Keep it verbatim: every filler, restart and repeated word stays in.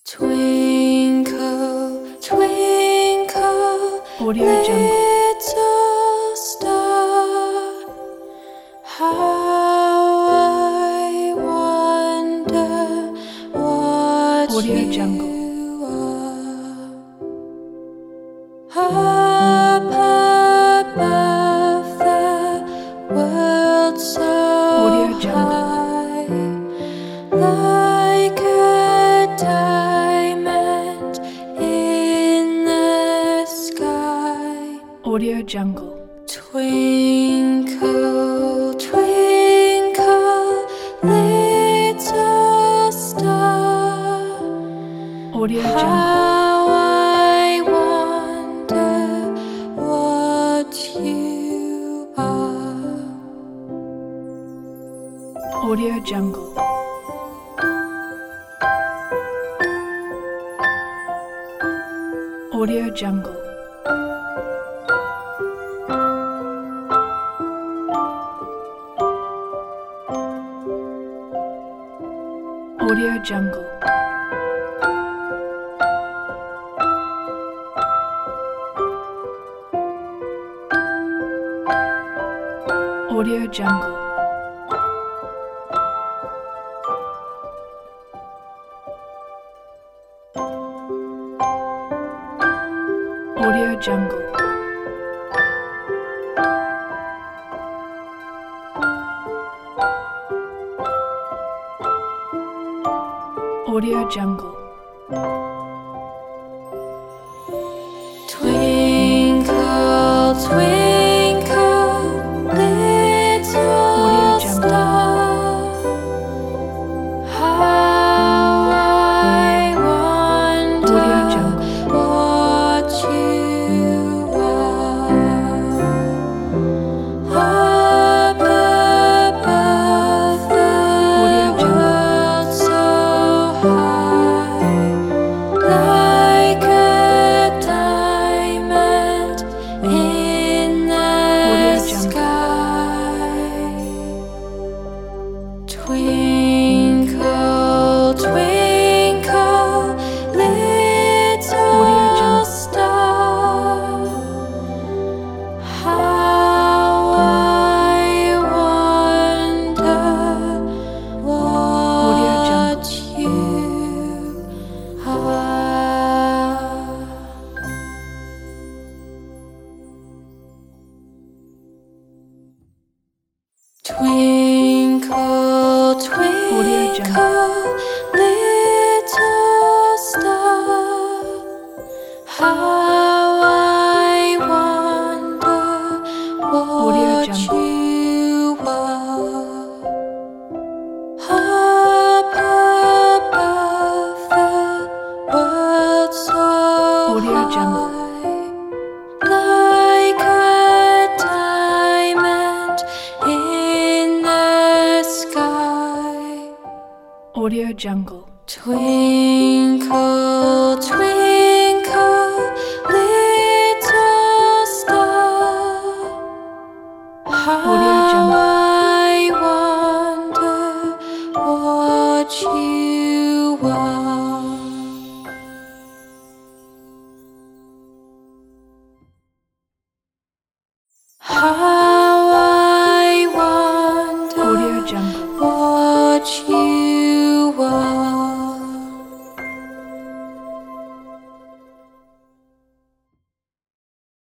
Twinkle, twinkle, Audio Jungle. little star, how I wonder what Audio Jungle. you are. Up above the world so Audio Jungle. high, like a diamond in the sky. Audio Jungle. Twinkle, twinkle, little star, Audio Jungle. how I wonder what you are. Audio Jungle. Audio Jungle. Audio Jungle. Audio Jungle. Audio Jungle. Audio Jungle. Twinkle, twinkle, little star, how I wonder what you are. Up above the world so high, like a diamond in the sky. Twinkle, twinkle, little star, how I wonder what you are. Twinkle, twinkle, little star, how I wonder what you are. Up above the world so Audio Jungle. high, like a diamond in the sky. Audio Jungle. Twinkle, twinkle.